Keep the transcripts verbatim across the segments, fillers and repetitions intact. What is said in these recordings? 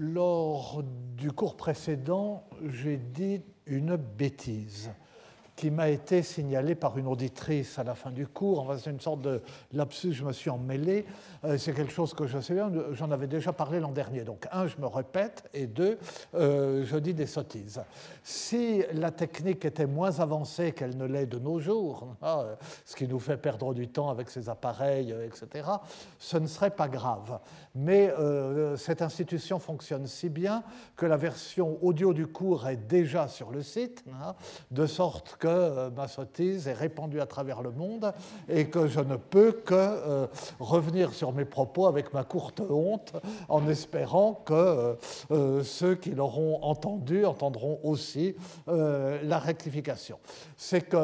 Lors du cours précédent, j'ai dit une bêtise qui m'a été signalée par une auditrice à la fin du cours. Enfin, c'est une sorte de lapsus, je me suis emmêlé. Euh, c'est quelque chose que je sais bien, j'en avais déjà parlé l'an dernier. Donc, un, je me répète, et deux, euh, je dis des sottises. Si la technique était moins avancée qu'elle ne l'est de nos jours, hein, ce qui nous fait perdre du temps avec ces appareils, et cetera, ce ne serait pas grave. Mais euh, cette institution fonctionne si bien que la version audio du cours est déjà sur le site, hein, de sorte que euh, ma sottise est répandue à travers le monde et que je ne peux que euh, revenir sur mes propos avec ma courte honte en espérant que euh, euh, ceux qui l'auront entendu entendront aussi euh, la rectification. C'est que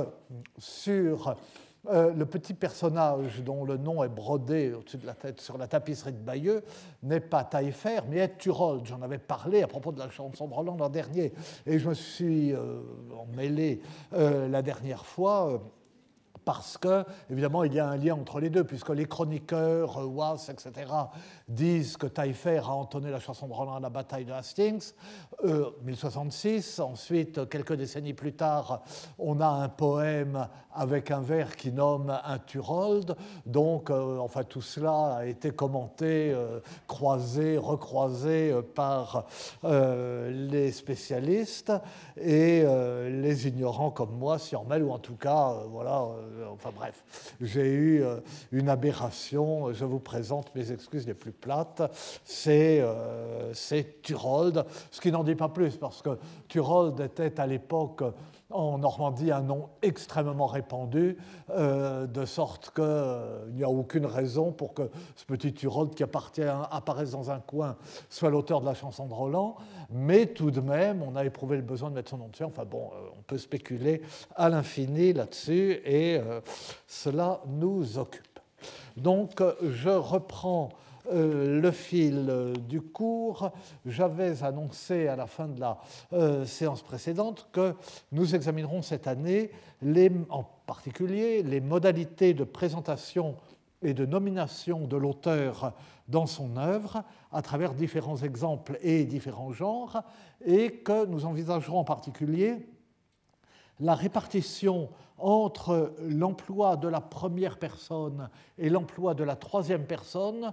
sur Euh, le petit personnage dont le nom est brodé au-dessus de la tête sur la tapisserie de Bayeux n'est pas Taillefer, mais est Turold. J'en avais parlé à propos de la chanson de Roland l'an dernier, et je me suis euh, emmêlé euh, la dernière fois. Euh, Parce que, évidemment, il y a un lien entre les deux, puisque les chroniqueurs, Wass, et cetera, disent que Taillefer a entonné la chanson de Roland à la bataille de Hastings, euh, mille soixante-six. Ensuite, quelques décennies plus tard, on a un poème avec un vers qui nomme un Turold. Donc, euh, enfin, tout cela a été commenté, euh, croisé, recroisé euh, par euh, les spécialistes, et euh, les ignorants comme moi s'y emmêlent, ou en tout cas, euh, voilà. Euh, Enfin bref, j'ai eu une aberration, je vous présente mes excuses les plus plates, c'est, euh, c'est Turold, ce qui n'en dit pas plus, parce que Turold était à l'époque en Normandie un nom extrêmement répandu, euh, de sorte qu'il euh, n'y a aucune raison pour que ce petit Turold qui appartient, apparaisse dans un coin soit l'auteur de la chanson de Roland, mais tout de même, on a éprouvé le besoin de mettre son nom dessus. Enfin bon, euh, on peut spéculer à l'infini là-dessus, et euh, cela nous occupe. Donc, je reprends Euh, le fil euh, du cours. J'avais annoncé à la fin de la euh, séance précédente que nous examinerons cette année, les, en particulier, les modalités de présentation et de nomination de l'auteur dans son œuvre à travers différents exemples et différents genres, et que nous envisagerons en particulier la répartition entre l'emploi de la première personne et l'emploi de la troisième personne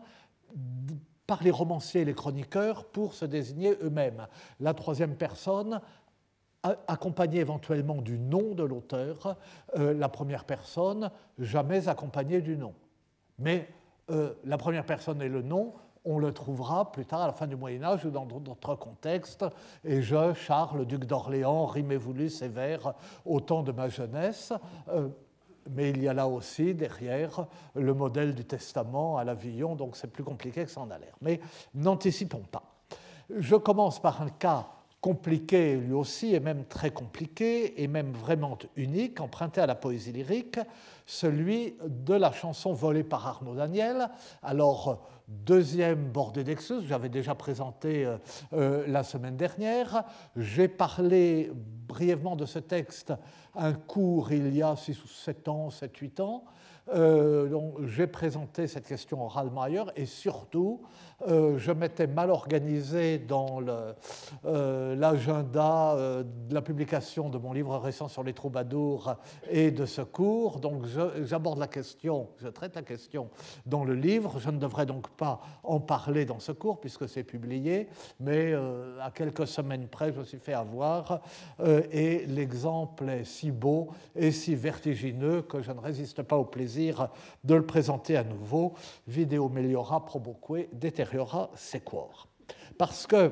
par les romanciers et les chroniqueurs pour se désigner eux-mêmes. La troisième personne accompagnée éventuellement du nom de l'auteur, euh, la première personne jamais accompagnée du nom. Mais euh, la première personne et le nom, on le trouvera plus tard à la fin du Moyen-Âge ou dans d'autres contextes. Et je, Charles, duc d'Orléans, rimé voulu, sévère, au temps de ma jeunesse. Euh, Mais il y a là aussi, derrière, le modèle du testament à l'Avillon, donc c'est plus compliqué que ça en a l'air. Mais n'anticipons pas. Je commence par un cas compliqué, lui aussi, et même très compliqué, et même vraiment unique, emprunté à la poésie lyrique, celui de la chanson volée par Arnaud Daniel. Alors, deuxième bordée d'excuse, j'avais déjà présenté euh, euh, la semaine dernière. J'ai parlé brièvement de ce texte un cours il y a six ou sept ans, sept huit ans. Euh, donc, j'ai présenté cette question oralement ailleurs, et surtout, euh, je m'étais mal organisé dans le, euh, l'agenda euh, de la publication de mon livre récent sur les troubadours et de ce cours. Donc, je, j'aborde la question, je traite la question dans le livre. Je ne devrais donc pas en parler dans ce cours puisque c'est publié, mais euh, à quelques semaines près, je me suis fait avoir, euh, et l'exemple est si beau et si vertigineux que je ne résiste pas au plaisir de le présenter à nouveau. Vidéo meliora proboque deteriora sequor. Parce que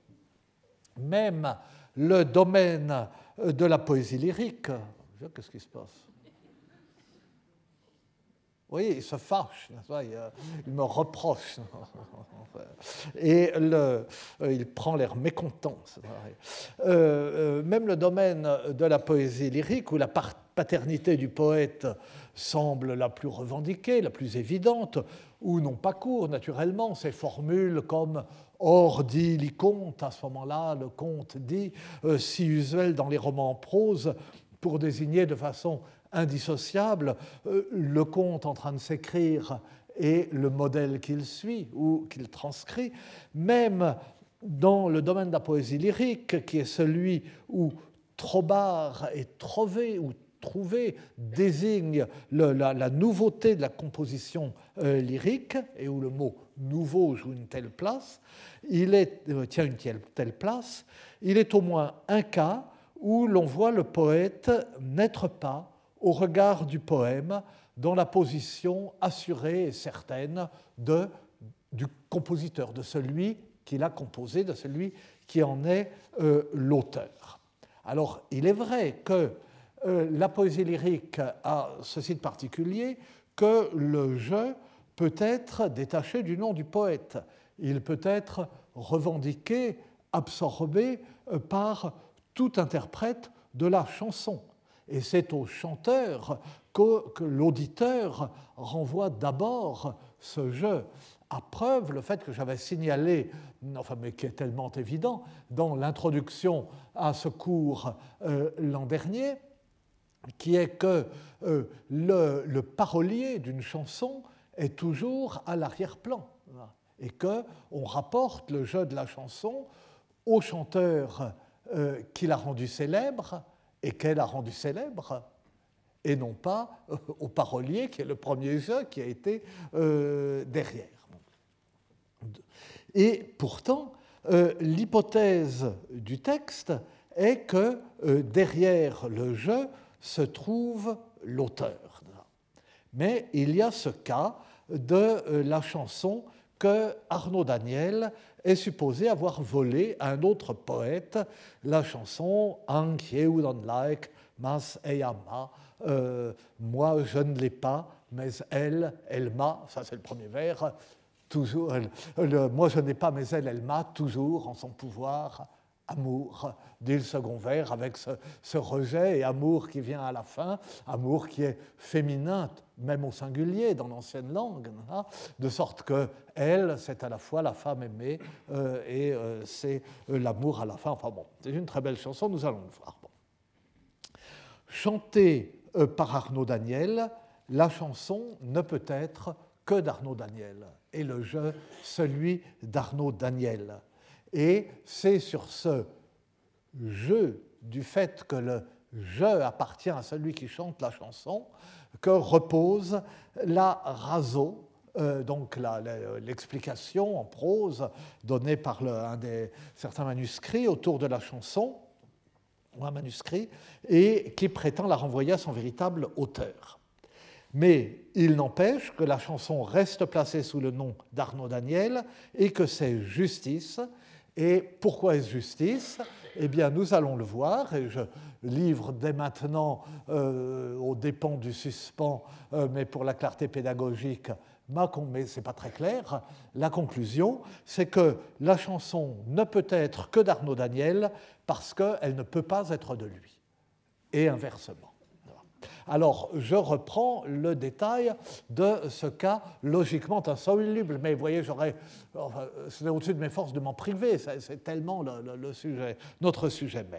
même le domaine de la poésie lyrique, qu'est-ce qui se passe ? Oui, il se fâche, il me reproche, et le, il prend l'air mécontent. Euh, même le domaine de la poésie lyrique, où la paternité du poète semble la plus revendiquée, la plus évidente, ou non pas court, naturellement, ces formules comme « or dit li conte », à ce moment-là, le conte dit, euh, si usuel dans les romans en prose, pour désigner de façon indissociable euh, le conte en train de s'écrire et le modèle qu'il suit ou qu'il transcrit. Même dans le domaine de la poésie lyrique, qui est celui où trobar et trover, ou trouver, désigne le, la, la nouveauté de la composition euh, lyrique, et où le mot nouveau joue une telle place, il est, euh, tient une telle, telle place, il est au moins un cas où l'on voit le poète n'être pas, au regard du poème, dans la position assurée et certaine de, du compositeur, de celui qui l'a composé, de celui qui en est euh, l'auteur. Alors, il est vrai que euh, la poésie lyrique a ceci de particulier, que le je peut être détaché du nom du poète. Il peut être revendiqué, absorbé euh, par tout interprète de la chanson. Et c'est au chanteur que, que l'auditeur renvoie d'abord ce je. À preuve, le fait que j'avais signalé, enfin, mais qui est tellement évident, dans l'introduction à ce cours euh, l'an dernier, qui est que euh, le, le parolier d'une chanson est toujours à l'arrière-plan, et qu'on rapporte le jeu de la chanson au chanteur euh, qui l'a rendu célèbre et qu'elle a rendu célèbre, et non pas euh, au parolier qui est le premier jeu qui a été euh, derrière. Et pourtant, euh, l'hypothèse du texte est que euh, derrière le jeu se trouve l'auteur. Mais il y a ce cas de euh, la chanson que Arnaud Daniel est supposé avoir volée à un autre poète, la chanson « Ang Yeudon Like Mas Eyama ». Moi, je ne l'ai pas, mais elle, elle m'a, ça c'est le premier vers, toujours, elle, le, moi je n'ai pas, mais elle, elle m'a toujours en son pouvoir, amour, dit le second vers, avec ce, ce rejet et amour qui vient à la fin, amour qui est féminin, même au singulier dans l'ancienne langue, hein, de sorte que elle, c'est à la fois la femme aimée euh, et euh, c'est euh, l'amour à la fin. Enfin bon, c'est une très belle chanson, nous allons le voir. Bon. Chantée euh, par Arnaud Daniel, la chanson ne peut être que d'Arnaud Daniel, et le jeu, celui d'Arnaud Daniel. Et c'est sur ce jeu du fait que le je appartient à celui qui chante la chanson que repose la raso, euh, donc la, la, l'explication en prose donnée par le, un des, certains manuscrits autour de la chanson, ou un manuscrit, et qui prétend la renvoyer à son véritable auteur. Mais il n'empêche que la chanson reste placée sous le nom d'Arnaud Daniel et que c'est justice. Et pourquoi est-ce justice ? Eh bien, nous allons le voir, et je livre dès maintenant, euh, aux dépens du suspens, euh, mais pour la clarté pédagogique, ma, mais ce n'est pas très clair, la conclusion, c'est que la chanson ne peut être que d'Arnaud Daniel parce qu'elle ne peut pas être de lui, et inversement. Alors, je reprends le détail de ce cas logiquement insoluble, mais vous voyez, j'aurais, enfin, c'est au-dessus de mes forces de m'en priver, c'est, c'est tellement le, le, le sujet, notre sujet même.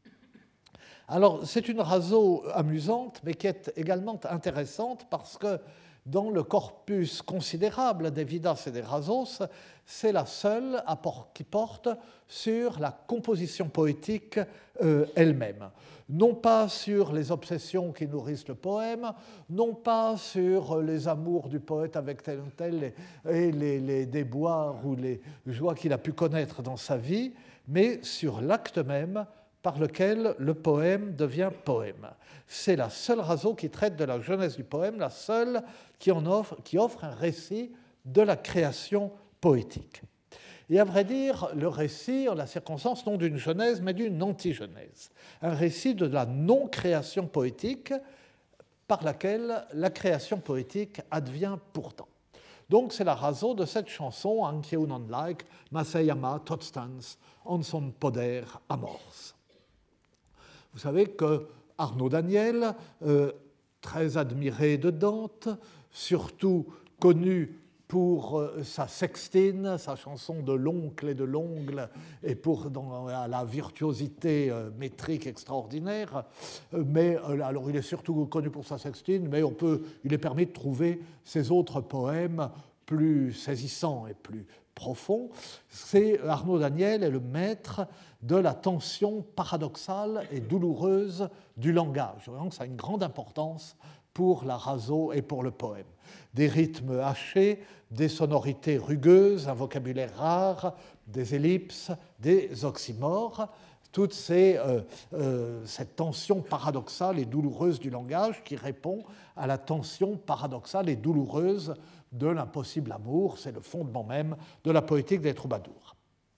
Alors, c'est une raso amusante, mais qui est également intéressante parce que dans le corpus considérable des Vidas et des Rasos, c'est la seule qui porte sur la composition poétique euh, elle-même. Non pas sur les obsessions qui nourrissent le poème, non pas sur les amours du poète avec tel ou tel et les, les déboires ou les joies qu'il a pu connaître dans sa vie, mais sur l'acte même par lequel le poème devient poème. C'est la seule raso qui traite de la jeunesse du poème, la seule qui, en offre, qui offre un récit de la création poétique. Et à vrai dire, le récit, en la circonstance, non d'une genèse, mais d'une anti-genèse. Un récit de la non-création poétique par laquelle la création poétique advient pourtant. Donc c'est la raso de cette chanson, Anke unon like, Maseyama totstans, onson poder amors. Vous savez que Arnaud Daniel, euh, très admiré de Dante, surtout connu pour euh, sa sextine, sa chanson de l'oncle et de l'ongle, et pour dans, la virtuosité euh, métrique extraordinaire, euh, mais euh, alors il est surtout connu pour sa sextine, mais on peut, il est permis de trouver ses autres poèmes plus saisissant et plus profond, c'est Arnaud Daniel est le maître de la tension paradoxale et douloureuse du langage. Donc ça a une grande importance pour l'arazo et pour le poème. Des rythmes hachés, des sonorités rugueuses, un vocabulaire rare, des ellipses, des oxymores, toute ces, euh, euh, cette tension paradoxale et douloureuse du langage qui répond à la tension paradoxale et douloureuse de l'impossible amour. C'est le fondement même de la poétique des troubadours.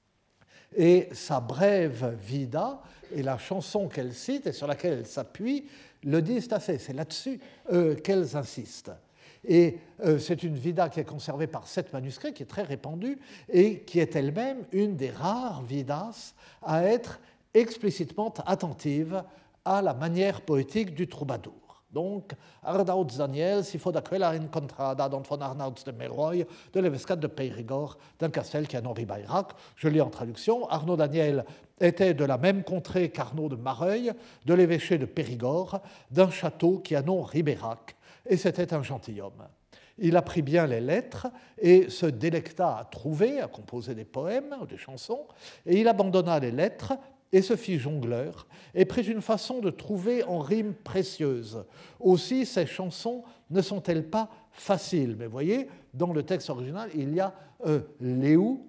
Et sa brève vida et la chanson qu'elle cite et sur laquelle elle s'appuie le disent assez. C'est là-dessus euh, qu'elles insistent. Et euh, c'est une vida qui est conservée par sept manuscrits, qui est très répandue et qui est elle-même une des rares vidas à être explicitement attentive à la manière poétique du troubadour. Donc, Arnaud Daniel, si faut d'aquella encontrada don von Arnaud de Meroy, de l'Evescat de Périgord, d'un castel qui a nom Ribairac. Je lis en traduction. Arnaud Daniel était de la même contrée qu'Arnaud de Mareuil, de l'évêché de Périgord, d'un château qui a nom Ribérac, et c'était un gentilhomme. Il apprit bien les lettres et se délecta à trouver, à composer des poèmes ou des chansons, et il abandonna les lettres et se fit jongleur, et prit une façon de trouver en rimes précieuses. Aussi, ces chansons ne sont-elles pas faciles? Mais vous voyez, dans le texte original, il y a euh, léou,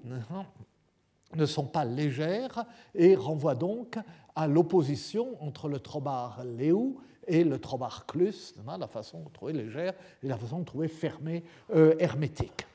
ne sont pas légères, et renvoient donc à l'opposition entre le trobar léou et le trobar clus, la façon de trouver légère et la façon de trouver fermée, euh, hermétique.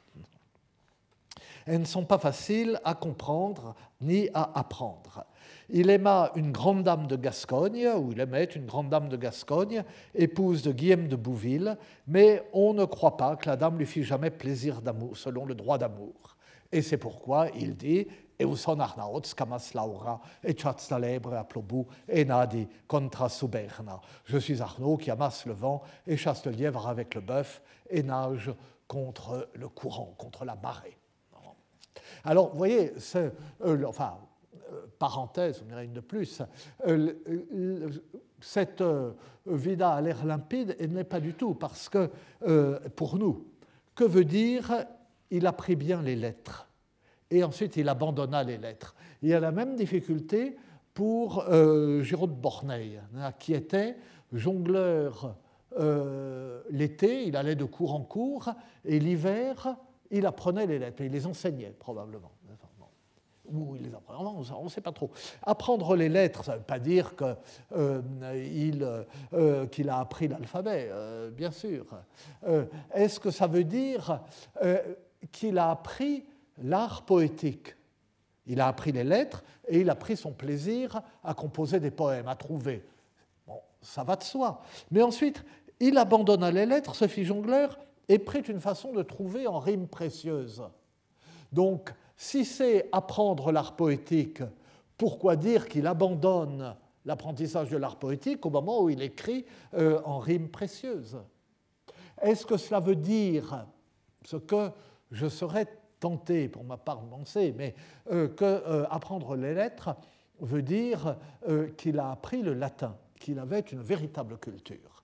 Elles ne sont pas faciles à comprendre ni à apprendre. Il aima une grande dame de Gascogne, ou il aimait une grande dame de Gascogne, épouse de Guillaume de Bouville, mais on ne croit pas que la dame lui fit jamais plaisir d'amour, selon le droit d'amour. Et c'est pourquoi il dit « Euson Arnaud, scamas laura, et chats lebre a plobu, et nadi contra suberna ». Je suis Arnaud qui amasse le vent et chasse le lièvre avec le bœuf et nage contre le courant, contre la marée. Alors, vous voyez, c'est, euh, enfin, euh, parenthèse, on dirait une de plus, euh, euh, cette euh, vida a l'air limpide et n'est pas du tout, parce que, euh, pour nous, que veut dire « il apprit bien les lettres » et ensuite il abandonna les lettres. Il y a la même difficulté pour euh, Giraud de Borneille, qui était jongleur euh, l'été, il allait de cours en cours, et l'hiver, il apprenait les lettres, il les enseignait probablement. Ou il les apprenait, on ne sait pas trop. Apprendre les lettres, ça ne veut pas dire que, euh, il, euh, qu'il a appris l'alphabet, euh, bien sûr. Euh, est-ce que ça veut dire euh, qu'il a appris l'art poétique? Il a appris les lettres et il a pris son plaisir à composer des poèmes, à trouver. Bon, ça va de soi. Mais ensuite, il abandonna les lettres, se fit jongleur, et prit une façon de trouver en rimes précieuses. Donc, si c'est apprendre l'art poétique, pourquoi dire qu'il abandonne l'apprentissage de l'art poétique au moment où il écrit euh, en rimes précieuses? Est-ce que cela veut dire ce que je serais tenté, pour ma part, de penser, mais euh, que euh, apprendre les lettres veut dire euh, qu'il a appris le latin, qu'il avait une véritable culture.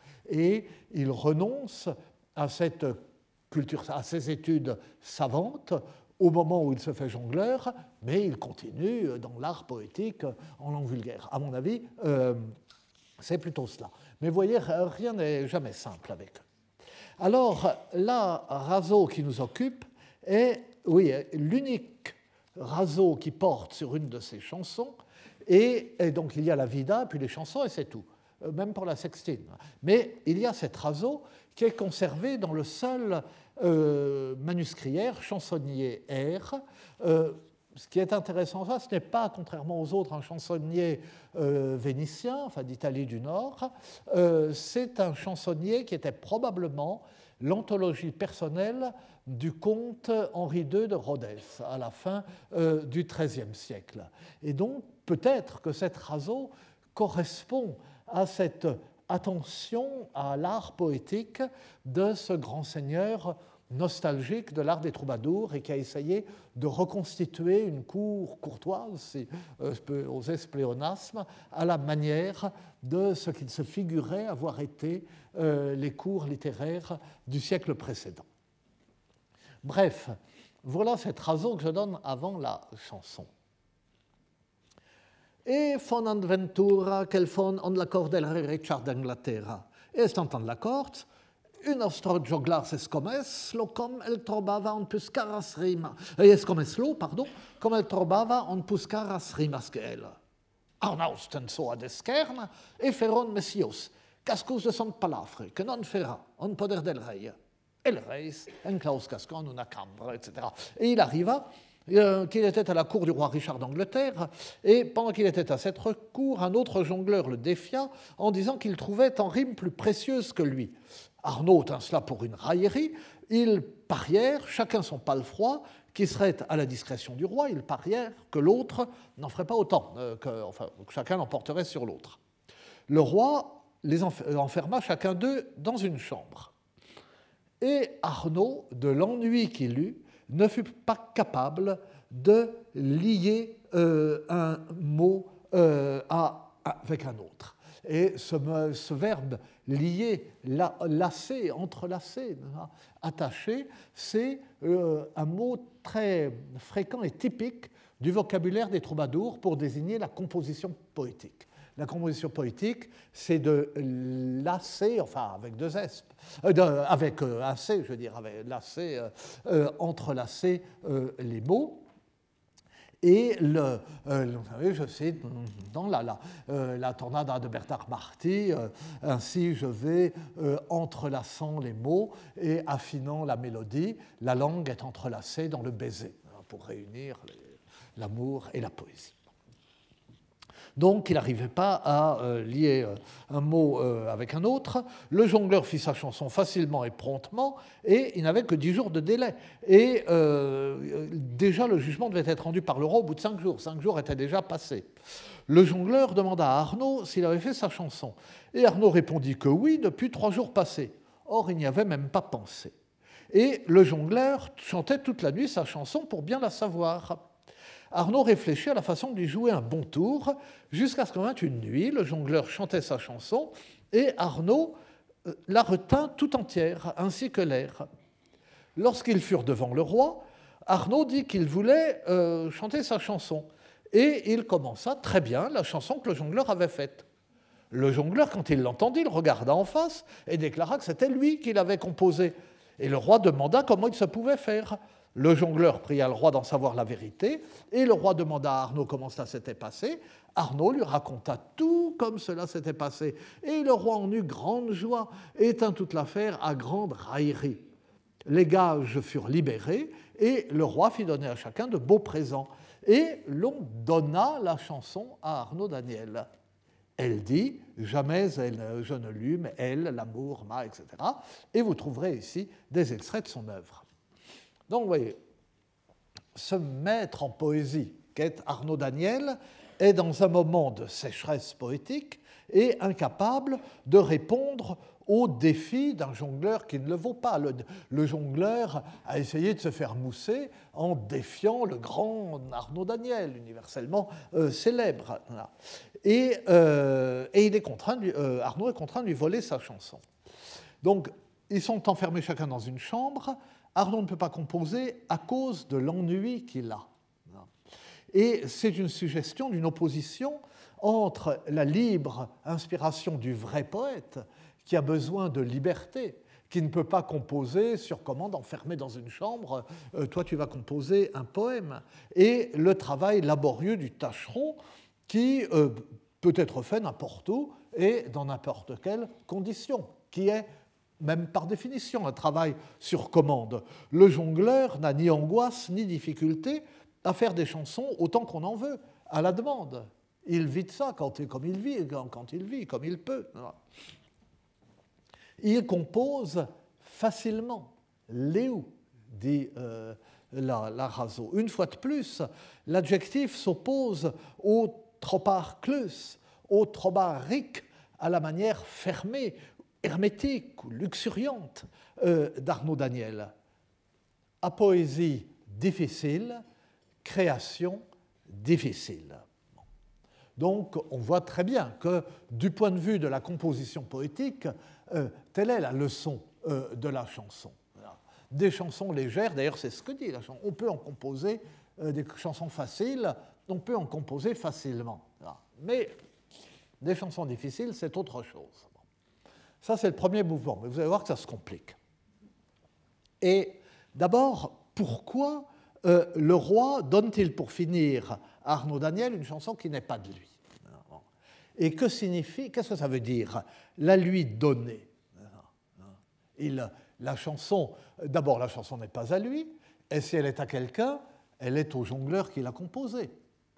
Et il renonce à cette culture, à ces études savantes au moment où il se fait jongleur, mais il continue dans l'art poétique en langue vulgaire. À mon avis, euh, c'est plutôt cela. Mais vous voyez, rien n'est jamais simple avec eux. Alors, là, raso qui nous occupe est, oui, l'unique raso qui porte sur une de ces chansons, et, et donc il y a la vida, puis les chansons, et c'est tout, même pour la sextine. Mais il y a cette raso qui est conservée dans le seul euh, manuscriaire, chansonnier R. Euh, ce qui est intéressant, ça, ce n'est pas, contrairement aux autres, un chansonnier euh, vénitien, enfin d'Italie du Nord, euh, c'est un chansonnier qui était probablement l'anthologie personnelle du comte Henri deux de Rodez à la fin euh, du treizième siècle. Et donc, peut-être que cette raso correspond à cette attention à l'art poétique de ce grand seigneur nostalgique de l'art des troubadours et qui a essayé de reconstituer une cour courtoise, si euh, je peux oser ce pléonasme, à la manière de ce qu'il se figurait avoir été euh, les cours littéraires du siècle précédent. Bref, voilà cette raison que je donne avant la chanson. E von Adventura quel von on la cordel Richard d'Angleterra. E stantando la cort, un ostro joglar escomes, lo com el trobava on puscaras rima, e escomes lo, pardon, com el trobava on puscaras rimas que el. Arnausten so ad esquerna, e feron messios, cascus de son palafre, que non fera, on poder del rei. El reis, en claus cascon, una cambre, et cetera. Et il arriva euh, qu'il était à la cour du roi Richard d'Angleterre, et pendant qu'il était à cette cour, un autre jongleur le défia en disant qu'il trouvait en rime plus précieuse que lui. Arnaud tint cela pour une raillerie, ils parièrent, chacun son palefroid, qui serait à la discrétion du roi, ils parièrent que l'autre n'en ferait pas autant, euh, que, enfin, que chacun l'emporterait sur l'autre. Le roi les enferma chacun d'eux dans une chambre. Et Arnaud, de l'ennui qu'il eut, ne fut pas capable de lier euh, un mot euh, à, avec un autre. Et ce, ce verbe lier, la, lasser, entrelacer, attacher, c'est euh, un mot très fréquent et typique du vocabulaire des troubadours pour désigner la composition poétique. La composition poétique, c'est de lasser, enfin avec deux S, euh, de, avec euh, un C, je veux dire, avec lasser, euh, euh, entrelacer euh, les mots. Et le, euh, vous savez, je sais, dans la, la, euh, la tornada de Bernard Marty, euh, ainsi je vais euh, entrelaçant les mots et affinant la mélodie, la langue est entrelacée dans le baiser, pour réunir les, l'amour et la poésie. Donc, il n'arrivait pas à euh, lier euh, un mot euh, avec un autre. Le jongleur fit sa chanson facilement et promptement, et il n'avait que dix jours de délai. Et euh, déjà, le jugement devait être rendu par le roi au bout de cinq jours. Cinq jours étaient déjà passés. Le jongleur demanda à Arnaud s'il avait fait sa chanson. Et Arnaud répondit que oui, depuis trois jours passés. Or, il n'y avait même pas pensé. Et le jongleur chantait toute la nuit sa chanson pour bien la savoir. Arnaud réfléchit à la façon de lui jouer un bon tour, jusqu'à ce qu'en vint une nuit, le jongleur chantait sa chanson, et Arnaud la retint tout entière, ainsi que l'air. Lorsqu'ils furent devant le roi, Arnaud dit qu'il voulait euh, chanter sa chanson, et il commença très bien la chanson que le jongleur avait faite. Le jongleur, quand il l'entendit, le regarda en face et déclara que c'était lui qui l'avait composée. Et le roi demanda comment il se pouvait faire. Le jongleur pria le roi d'en savoir la vérité, et le roi demanda à Arnaud comment cela s'était passé. Arnaud lui raconta tout comme cela s'était passé, et le roi en eut grande joie et tint toute l'affaire à grande raillerie. Les gages furent libérés, et le roi fit donner à chacun de beaux présents, et l'on donna la chanson à Arnaud Daniel. Elle dit « Jamais elle, je ne lus, mais elle, l'amour m'a, et cetera » Et vous trouverez ici des extraits de son œuvre. Donc, vous voyez, ce maître en poésie qu'est Arnaud Daniel est dans un moment de sécheresse poétique et incapable de répondre aux défis d'un jongleur qui ne le vaut pas. Le, le jongleur a essayé de se faire mousser en défiant le grand Arnaud Daniel, universellement euh, célèbre. Voilà. Et, euh, et il est contraint de lui, euh, Arnaud est contraint de lui voler sa chanson. Donc, ils sont enfermés chacun dans une chambre. Arnaud ne peut pas composer à cause de l'ennui qu'il a. Et c'est une suggestion d'une opposition entre la libre inspiration du vrai poète, qui a besoin de liberté, qui ne peut pas composer sur commande, enfermé dans une chambre, euh, toi tu vas composer un poème, et le travail laborieux du tâcheron, qui euh, peut être fait n'importe où et dans n'importe quelle condition, qui est même par définition, un travail sur commande. Le jongleur n'a ni angoisse ni difficulté à faire des chansons autant qu'on en veut, à la demande. Il vit de ça quand, comme il vit, quand il vit, comme il peut. Il compose facilement. Léou, dit euh, la, la Razo. Une fois de plus, l'adjectif s'oppose au troparclus, au trobaric, à la manière fermée, hermétique ou luxuriante euh, d'Arnaud Daniel. À poésie difficile, création difficile. Donc on voit très bien que du point de vue de la composition poétique, euh, telle est la leçon euh, de la chanson. des chansons légères, d'ailleurs c'est ce que dit la chanson, on peut en composer euh, des chansons faciles, on peut en composer facilement. Mais des chansons difficiles, c'est autre chose. Ça, c'est le premier mouvement, mais vous allez voir que ça se complique. Et d'abord, pourquoi euh, le roi donne-t-il pour finir à Arnaud Daniel une chanson qui n'est pas de lui? Et que signifie, qu'est-ce que ça veut dire, la lui donner? Il, la chanson, d'abord, la chanson n'est pas à lui, et si elle est à quelqu'un, elle est au jongleur qui l'a composée.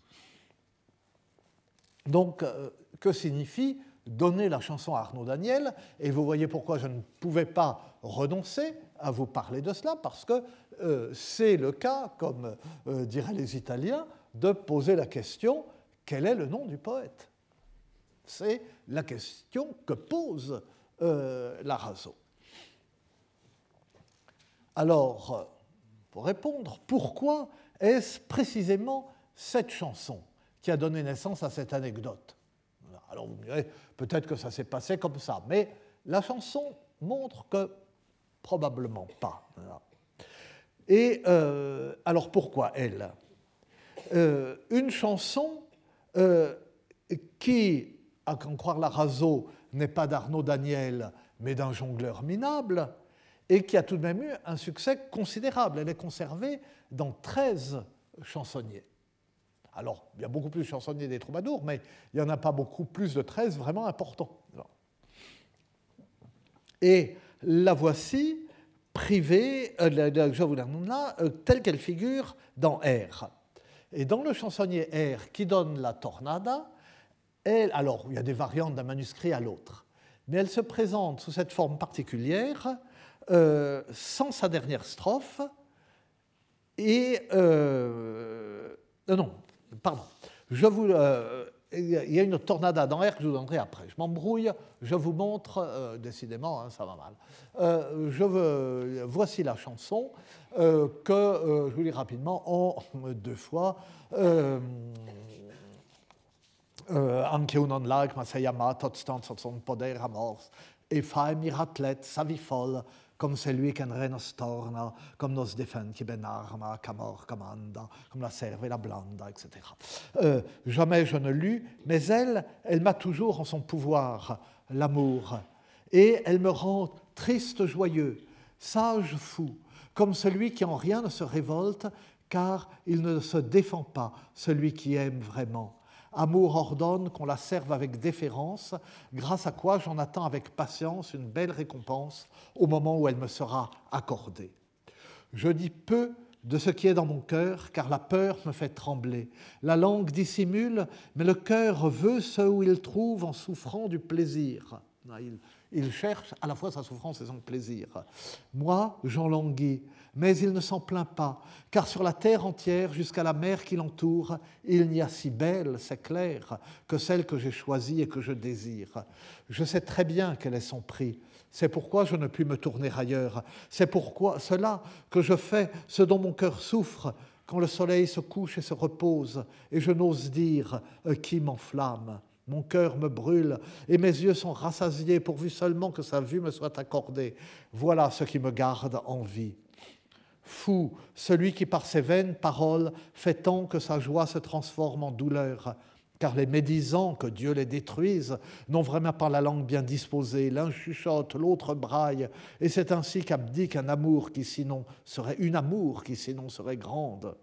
Donc, euh, que signifie donner la chanson à Arnaud Daniel? Et vous voyez pourquoi je ne pouvais pas renoncer à vous parler de cela, parce que euh, c'est le cas, comme euh, diraient les Italiens, de poser la question « quel est le nom du poète ?» C'est la question que pose euh, Larazo. Alors, pour répondre, pourquoi est-ce précisément cette chanson qui a donné naissance à cette anecdote? Alors vous me direz, peut-être que ça s'est passé comme ça, mais la chanson montre que probablement pas. Et euh, alors pourquoi elle? euh, Une chanson euh, qui, à en croire Larazo, n'est pas d'Arnaud Daniel, mais d'un jongleur minable, et qui a tout de même eu un succès considérable. Elle est conservée dans treize chansonniers. Alors, il y a beaucoup plus de chansonniers des troubadours, mais il n'y en a pas beaucoup plus de treize vraiment importants. Et la voici privée, euh, je vous la donne là, euh, telle qu'elle figure dans R. Et dans le chansonnier R qui donne la tornada, elle, alors il y a des variantes d'un manuscrit à l'autre, mais elle se présente sous cette forme particulière, euh, sans sa dernière strophe, et... Euh, non, pardon, je vous... Euh, il y a une tornada dans R que je vous donnerai après. Je m'embrouille, je vous montre, euh, décidément, hein, ça va mal. Euh, je veux, voici la chanson euh, que, euh, je vous lis rapidement, en deux fois. Euh, Anche un non like, ma sei amato, tot son poder amors, e fai miratlet, sa vie folle, comme celui qu'un reno storna, comme nos défunts qui ben arma, camor comanda, comme la serve et la blanda, et cetera. Euh, jamais je ne lus, mais elle, elle m'a toujours en son pouvoir, l'amour, et elle me rend triste, joyeux, sage, fou, comme celui qui en rien ne se révolte, car il ne se défend pas, celui qui aime vraiment. Amour ordonne qu'on la serve avec déférence, grâce à quoi j'en attends avec patience une belle récompense au moment où elle me sera accordée. Je dis peu de ce qui est dans mon cœur, car la peur me fait trembler. La langue dissimule, mais le cœur veut ce où il trouve en souffrant du plaisir. Il, il cherche à la fois sa souffrance et son plaisir. Moi, j'en languis, mais il ne s'en plaint pas, car sur la terre entière, jusqu'à la mer qui l'entoure, il n'y a si belle, c'est clair, que celle que j'ai choisie et que je désire. Je sais très bien quel est son prix. C'est pourquoi je ne puis me tourner ailleurs. C'est pourquoi cela que je fais ce dont mon cœur souffre quand le soleil se couche et se repose, et je n'ose dire euh, qui m'enflamme. Mon cœur me brûle et mes yeux sont rassasiés pourvu seulement que sa vue me soit accordée. Voilà ce qui me garde en vie. Fou, celui qui par ses vaines paroles fait tant que sa joie se transforme en douleur, car les médisants, que Dieu les détruise, n'ont vraiment pas la langue bien disposée, l'un chuchote, l'autre braille, et c'est ainsi qu'abdique un amour qui sinon serait une amour qui sinon serait grande.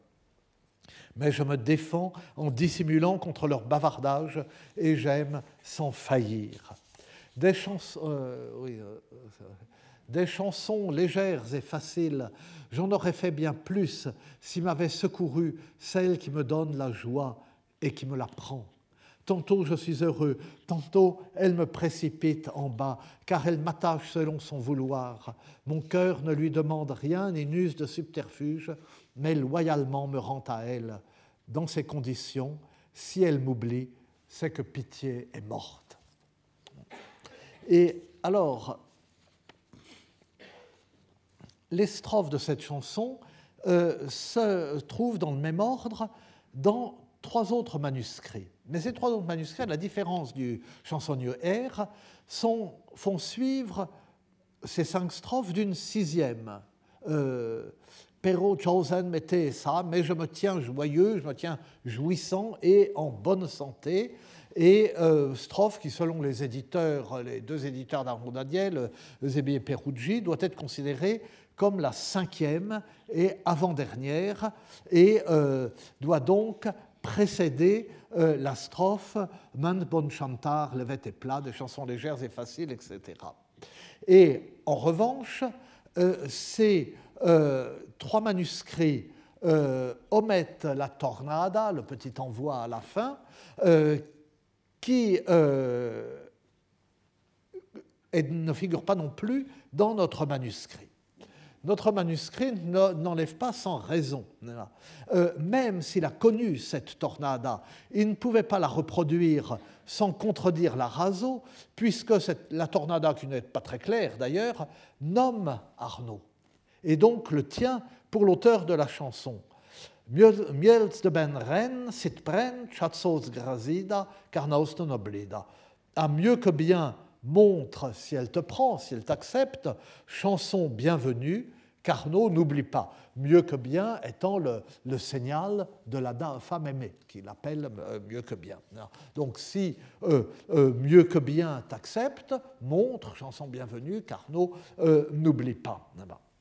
Mais je me défends en dissimulant contre leur bavardage et j'aime sans faillir. Des, chans- euh, oui, euh, des chansons légères et faciles, j'en aurais fait bien plus s'il m'avait secouru celle qui me donne la joie et qui me la prend. Tantôt je suis heureux, tantôt elle me précipite en bas, car elle m'attache selon son vouloir. Mon cœur ne lui demande rien ni n'use de subterfuge, mais loyalement me rend à elle. Dans ces conditions, si elle m'oublie, c'est que pitié est morte. Et alors, les strophes de cette chanson euh, se trouvent dans le même ordre dans trois autres manuscrits. Mais ces trois autres manuscrits, à la différence du chansonnier R, sont, font suivre ces cinq strophes d'une sixième euh, Pero chosen mette ça, mais je me tiens joyeux, je me tiens jouissant et en bonne santé. Et euh, strophe qui, selon les éditeurs, les deux éditeurs d'Arnaud Daniel, Eusébie et Peruggi, doit être considérée comme la cinquième et avant-dernière, et euh, doit donc précéder euh, la strophe Man bon chantar, levet et plat, des chansons légères et faciles, et cetera. Et en revanche, euh, ces euh, trois manuscrits euh, omettent la tornada, le petit envoi à la fin, euh, qui euh, et ne figure pas non plus dans notre manuscrit. Notre manuscrit n'enlève pas sans raison. Euh, même s'il a connu cette tornada, il ne pouvait pas la reproduire sans contredire la Raso, puisque cette, la tornada, qui n'est pas très claire d'ailleurs, nomme Arnaud, et donc le tient pour l'auteur de la chanson. Miels de ben ren, sit pren, chatsos grazida, carnaus non oblida. À mieux que bien montre, si elle te prend, si elle t'accepte, chanson bienvenue, Carnot n'oublie pas. Mieux que bien étant le, le signal de la femme aimée, qu'il appelle euh, mieux que bien. Donc si euh, euh, mieux que bien t'accepte, montre, chanson bienvenue, Carnot euh, n'oublie pas.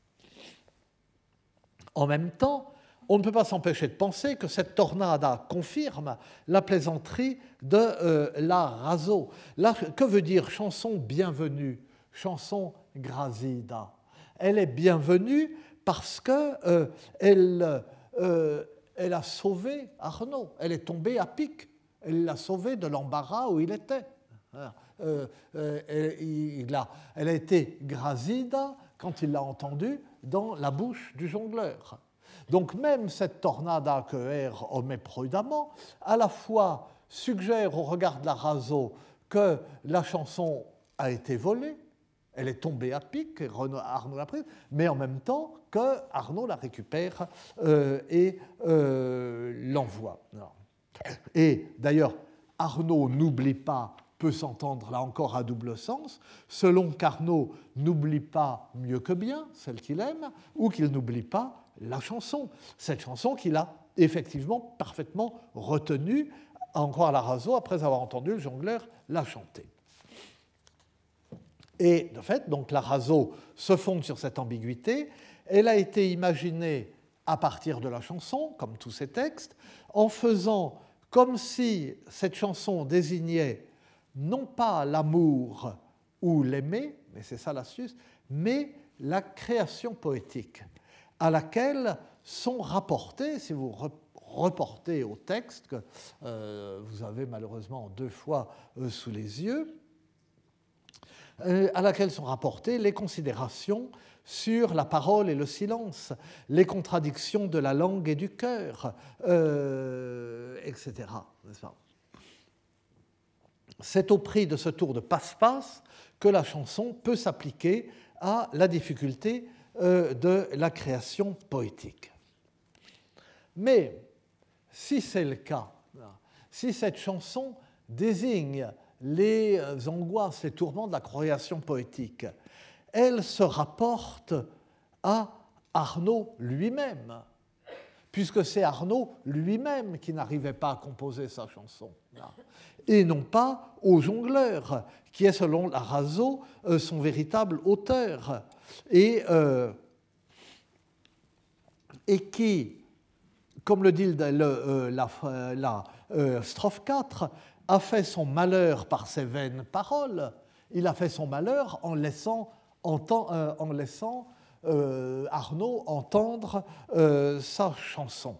En même temps, on ne peut pas s'empêcher de penser que cette tornada confirme la plaisanterie de euh, la Raso. Là, que veut dire chanson bienvenue, chanson grazida? Elle est bienvenue parce qu'elle euh, euh, elle a sauvé Arnaud. Elle est tombée à pic. Elle l'a sauvé de l'embarras où il était. Euh, euh, elle, il a, elle a été grazida quand il l'a entendue dans la bouche du jongleur. Donc même cette tornada que R omet prudemment, à la fois suggère au regard de la Raso que la chanson a été volée, elle est tombée à pic, et Arnaud l'a prise, mais en même temps que Arnaud la récupère euh, et euh, l'envoie. Et d'ailleurs, Arnaud n'oublie pas peut s'entendre là encore à double sens, selon qu'Arnaud n'oublie pas mieux que bien, celle qu'il aime, ou qu'il n'oublie pas la chanson, cette chanson qu'il a effectivement parfaitement retenue, encore à la Raso, après avoir entendu le jongleur la chanter. Et de fait, donc, la Raso se fonde sur cette ambiguïté. Elle a été imaginée à partir de la chanson, comme tous ces textes, en faisant comme si cette chanson désignait non pas l'amour ou l'aimer, mais c'est ça l'astuce, mais la création poétique, à laquelle sont rapportés, si vous reportez au texte, que euh, vous avez malheureusement deux fois euh, sous les yeux, euh, à laquelle sont rapportées les considérations sur la parole et le silence, les contradictions de la langue et du cœur, euh, et cetera. N'est-ce pas ? C'est au prix de ce tour de passe-passe que la chanson peut s'appliquer à la difficulté euh, de la création poétique. Mais si c'est le cas, si cette chanson désigne les angoisses et tourments de la création poétique, elle se rapporte à Arnaud lui-même, puisque c'est Arnaud lui-même qui n'arrivait pas à composer sa chanson, et non pas au jongleur, qui est, selon la Raso, son véritable auteur, et, euh, et qui, comme le dit le, euh, la, la euh, strophe quatre, a fait son malheur par ses vaines paroles. Il a fait son malheur en laissant, entend, euh, en laissant euh, Arnaud entendre euh, sa chanson.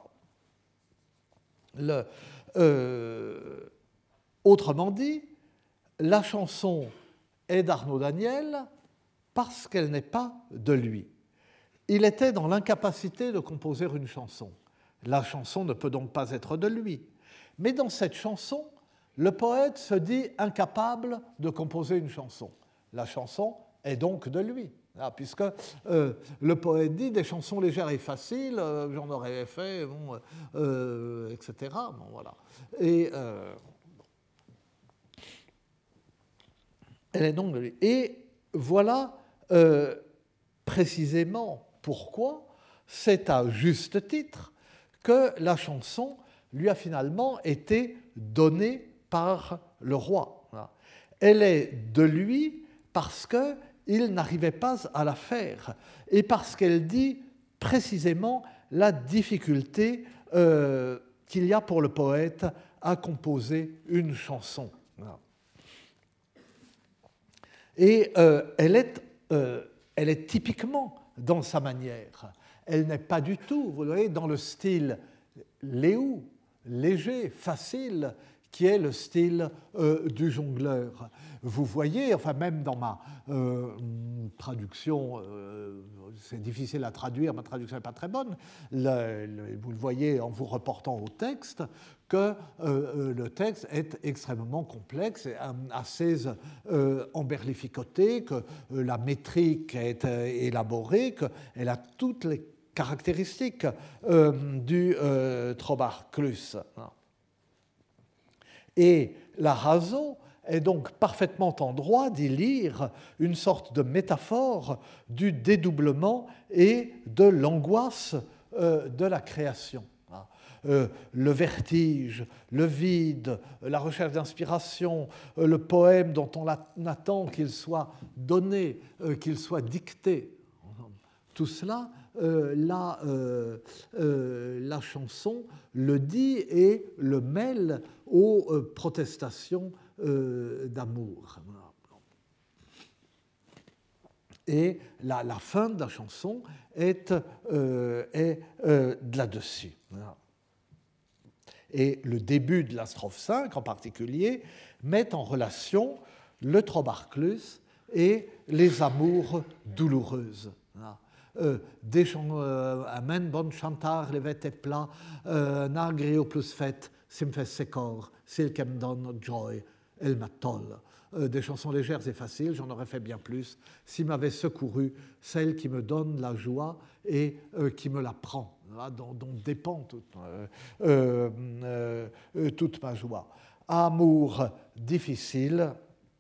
Le, euh, autrement dit, la chanson est d'Arnaud Daniel parce qu'elle n'est pas de lui. Il était dans l'incapacité de composer une chanson. La chanson ne peut donc pas être de lui. Mais dans cette chanson, le poète se dit incapable de composer une chanson. La chanson est donc de lui, ah, puisque euh, le poète dit des chansons légères et faciles, euh, j'en aurais fait, bon, euh, et cetera. Bon, voilà. Et, euh, elle est donc de lui. Et voilà euh, précisément pourquoi c'est à juste titre que la chanson lui a finalement été donnée par le roi. Elle est de lui parce qu'il n'arrivait pas à la faire et parce qu'elle dit précisément la difficulté euh, qu'il y a pour le poète à composer une chanson. Et euh, elle, est, euh, elle est typiquement dans sa manière. Elle n'est pas du tout, vous voyez, dans le style léou, léger, facile, qui est le style euh, du jongleur. Vous voyez, enfin même dans ma euh, traduction, euh, c'est difficile à traduire, ma traduction n'est pas très bonne, le, le, vous le voyez en vous reportant au texte, que euh, le texte est extrêmement complexe, et assez euh, emberlificoté, que euh, la métrique est euh, élaborée, qu'elle a toutes les caractéristiques euh, du euh, Trobarclus. Et la raison est donc parfaitement en droit d'y lire une sorte de métaphore du dédoublement et de l'angoisse euh, de la création. Euh, le vertige, le vide, la recherche d'inspiration, euh, le poème dont on attend qu'il soit donné, euh, qu'il soit dicté. Tout cela, euh, la, euh, euh, la chanson le dit et le mêle aux euh, protestations euh, d'amour. Et la, la fin de la chanson est, euh, est euh, de là-dessus. Et le début de la strophe cinq, en particulier, met en relation le Trobarclus et les amours douloureuses. Euh, des chants, euh, Amen, bon chantar, levet et plat, euh, nagrio plus fet, simfes secor, silkem don joy, el matol. Euh, des chansons légères et faciles, j'en aurais fait bien plus, s'il m'avait secouru celle qui me donne la joie et euh, qui me la prend, là, dont, dont dépend toute, euh, euh, euh, toute ma joie. Amour difficile,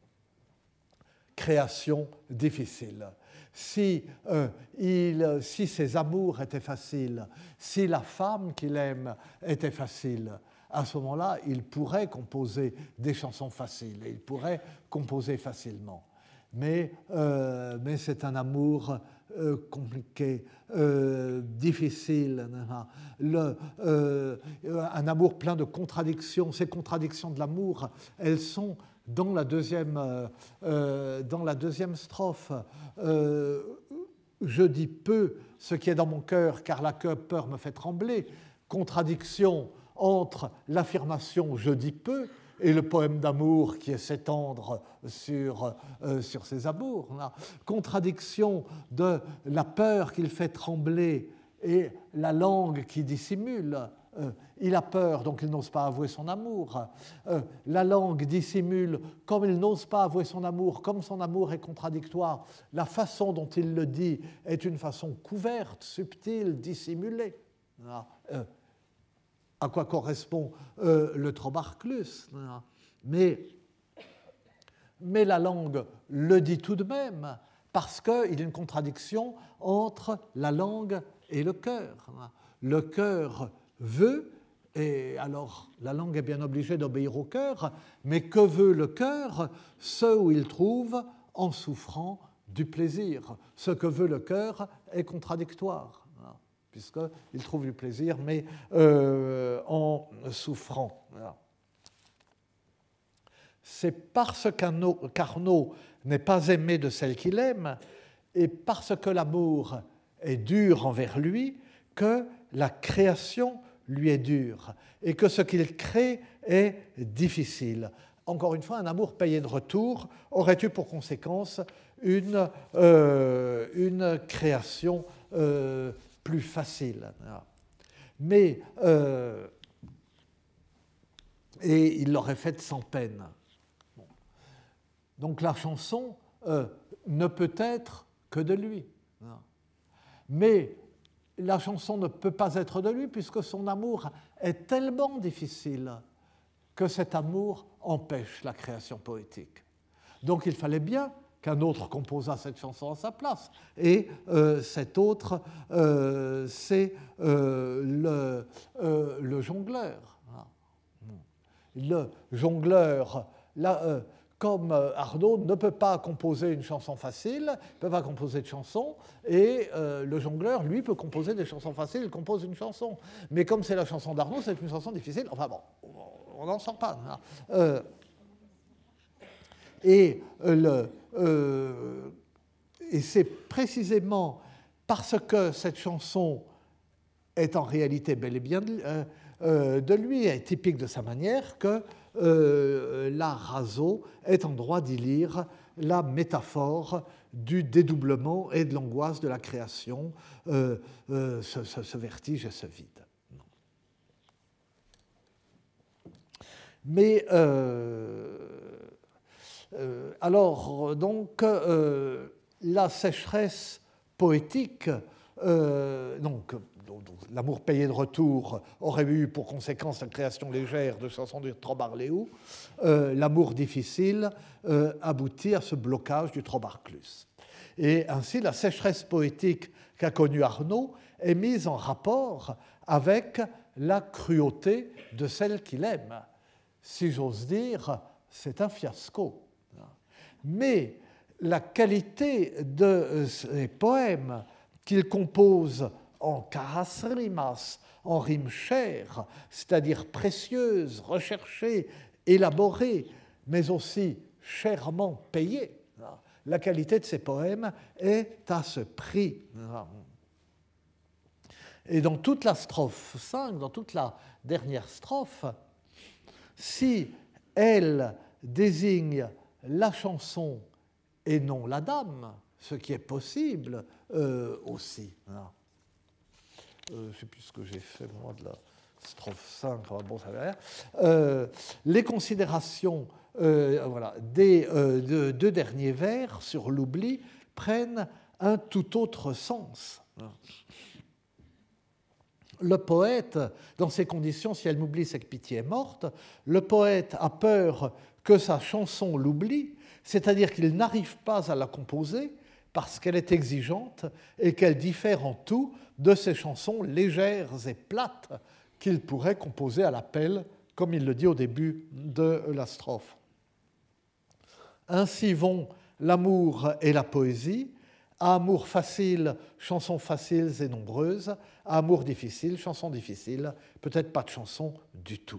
création difficile. Si, euh, il, si ses amours étaient faciles, si la femme qu'il aime était facile, à ce moment-là, il pourrait composer des chansons faciles, et il pourrait composer facilement. Mais, euh, mais c'est un amour euh, compliqué, euh, difficile, Le, euh, un amour plein de contradictions. Ces contradictions de l'amour, elles sont dans la deuxième, euh, dans la deuxième strophe. Euh, je dis peu ce qui est dans mon cœur, car la peur me fait trembler. Contradiction entre l'affirmation « je dis peu » et le poème d'amour qui est s'étendre sur, euh, sur ses amours. Contradiction de la peur qu'il fait trembler et la langue qui dissimule. Euh, il a peur, donc il n'ose pas avouer son amour. Euh, la langue dissimule, comme il n'ose pas avouer son amour, comme son amour est contradictoire, la façon dont il le dit est une façon couverte, subtile, dissimulée. Euh, à quoi correspond euh, le Trobarclus. Mais, mais la langue le dit tout de même, parce qu'il y a une contradiction entre la langue et le cœur. Le cœur veut, et alors la langue est bien obligée d'obéir au cœur, mais que veut le cœur? Ce où il trouve en souffrant du plaisir. Ce que veut le cœur est contradictoire, puisqu'il trouve du plaisir, mais euh, en souffrant. C'est parce qu'Arnaud n'est pas aimé de celle qu'il aime, et parce que l'amour est dur envers lui, que la création lui est dure, et que ce qu'il crée est difficile. Encore une fois, un amour payé de retour aurait eu pour conséquence une, euh, une création euh, plus facile. Mais, euh, et il l'aurait faite sans peine. Bon. Donc la chanson euh, ne peut être que de lui. Mais la chanson ne peut pas être de lui puisque son amour est tellement difficile que cet amour empêche la création poétique. Donc il fallait bien qu'un autre composa cette chanson à sa place. Et euh, cet autre, euh, c'est euh, le, euh, le jongleur. Le jongleur, là, euh, comme Arnaud ne peut pas composer une chanson facile, ne peut pas composer de chanson, et euh, le jongleur, lui, peut composer des chansons faciles, il compose une chanson. Mais comme c'est la chanson d'Arnaud, c'est une chanson difficile. Enfin bon, on n'en sort pas. Hein. Euh, et le, euh, et c'est précisément parce que cette chanson est en réalité bel et bien de, euh, euh, de lui, est typique de sa manière, que Euh, l'Arazo est en droit d'y lire la métaphore du dédoublement et de l'angoisse de la création, euh, euh, ce, ce, ce vertige et ce vide. Mais euh, euh, alors, donc, euh, la sécheresse poétique, euh, donc, l'amour payé de retour aurait eu pour conséquence la création légère de chansons du Trobarléou. Euh, l'amour difficile euh, aboutit à ce blocage du Trobarclus. Et ainsi, la sécheresse poétique qu'a connue Arnaud est mise en rapport avec la cruauté de celle qu'il aime. Si j'ose dire, c'est un fiasco. Mais la qualité de ces poèmes qu'il compose en caras rimas, en rimes chères, c'est-à-dire précieuses, recherchées, élaborées, mais aussi chèrement payées. La qualité de ces poèmes est à ce prix. Et dans toute la strophe cinq, dans toute la dernière strophe, si elle désigne la chanson et non la dame, ce qui est possible euh, aussi. Euh, je ne sais plus ce que j'ai fait, moi, de la strophe cinq. Bon, ça va euh, les considérations euh, voilà, des euh, deux, deux derniers vers sur l'oubli prennent un tout autre sens. Le poète, dans ces conditions, si elle m'oublie, c'est que pitié est morte, le poète a peur que sa chanson l'oublie, c'est-à-dire qu'il n'arrive pas à la composer parce qu'elle est exigeante et qu'elle diffère en tout de ces chansons légères et plates qu'il pourrait composer à l'appel, comme il le dit au début de la strophe. Ainsi vont l'amour et la poésie, à amour facile, chansons faciles et nombreuses, à amour difficile, chansons difficiles, peut-être pas de chansons du tout.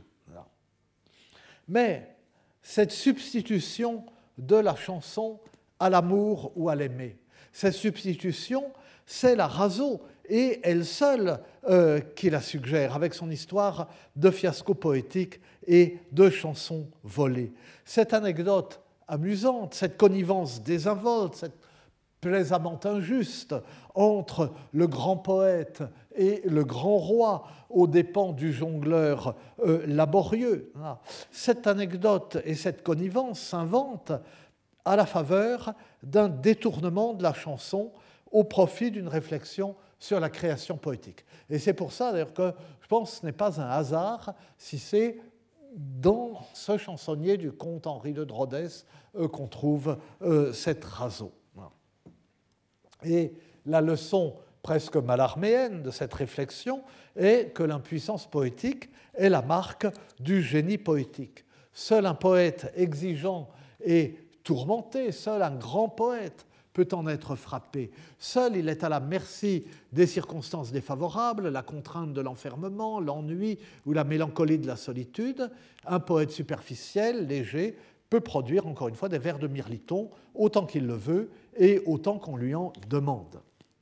Mais cette substitution de la chanson à l'amour ou à l'aimer, cette substitution, c'est l'Arazo, et elle seule euh, qui la suggère, avec son histoire de fiasco poétique et de chansons volées. Cette anecdote amusante, cette connivence désinvolte, cette plaisamment injuste entre le grand poète et le grand roi aux dépens du jongleur euh, laborieux. Cette anecdote et cette connivence s'inventent à la faveur d'un détournement de la chanson au profit d'une réflexion sur la création poétique. Et c'est pour ça d'ailleurs que je pense que ce n'est pas un hasard si c'est dans ce chansonnier du comte Henri de Drodès euh, qu'on trouve euh, cette raso. Et la leçon presque malarméenne de cette réflexion est que l'impuissance poétique est la marque du génie poétique. Seul un poète exigeant et tourmenté, seul un grand poète peut en être frappé. Seul il est à la merci des circonstances défavorables, la contrainte de l'enfermement, l'ennui ou la mélancolie de la solitude. Un poète superficiel, léger, peut produire, encore une fois, des vers de Mirliton autant qu'il le veut et autant qu'on lui en demande.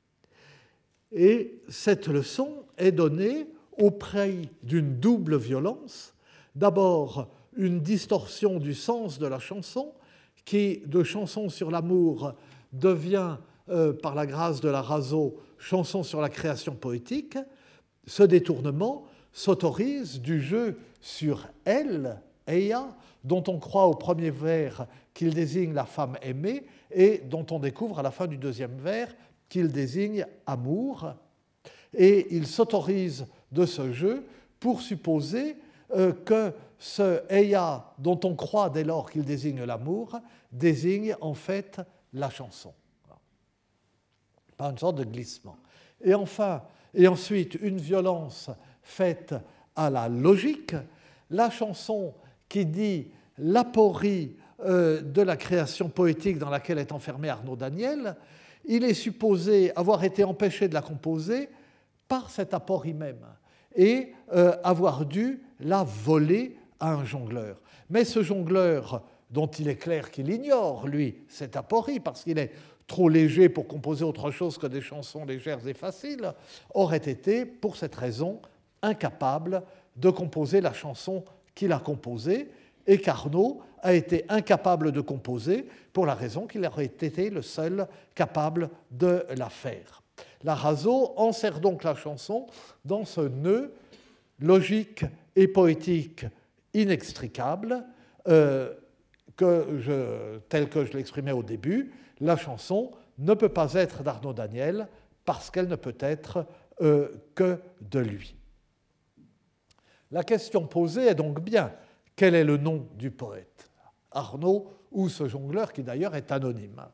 Et cette leçon est donnée au prix d'une double violence. D'abord, une distorsion du sens de la chanson, qui, de chanson sur l'amour, devient, euh, par la grâce de l'Arazo, chanson sur la création poétique. Ce détournement s'autorise du jeu sur elle, Eia, dont on croit au premier vers qu'il désigne la femme aimée et dont on découvre à la fin du deuxième vers qu'il désigne amour. Et il s'autorise de ce jeu pour supposer euh, que ce Eia, dont on croit dès lors qu'il désigne l'amour, désigne en fait la chanson. Par une sorte de glissement. Et enfin, et ensuite, une violence faite à la logique, la chanson qui dit l'aporie euh, de la création poétique dans laquelle est enfermé Arnaud Daniel, il est supposé avoir été empêché de la composer par cette aporie même et euh, avoir dû la voler à un jongleur. Mais ce jongleur, dont il est clair qu'il ignore, lui, cette aporie, parce qu'il est trop léger pour composer autre chose que des chansons légères et faciles, aurait été, pour cette raison, incapable de composer la chanson qu'il a composée, et qu'Arnaud a été incapable de composer pour la raison qu'il aurait été le seul capable de la faire. L'Arazo enserre donc la chanson dans ce nœud logique et poétique inextricable, euh, que je, tel que je l'exprimais au début. La chanson ne peut pas être d'Arnaud Daniel parce qu'elle ne peut être euh, que de lui. La question posée est donc bien, quel est le nom du poète ? Arnaud ou ce jongleur qui d'ailleurs est anonyme.